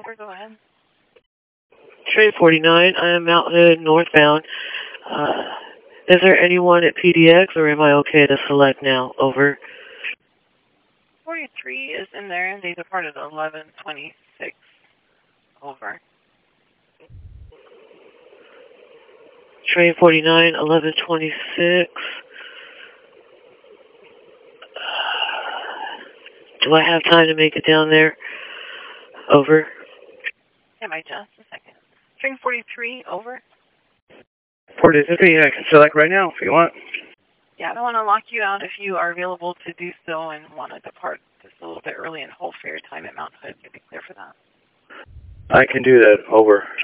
over, go ahead. Train 49, I am Mount Hood northbound. Is there anyone at PDX, or am I okay to select now? Over. 43 is in there, and they departed at 11:26. Over. Train 49, 11:26. Do I have time to make it down there? Over. Yeah, my just a second. Train 43, over. 43, I can select right now if you want. Yeah, I don't want to lock you out if you are available to do so and want to depart just a little bit early and hold for your time at Mount Hood to be clear for that. I can do that. Over.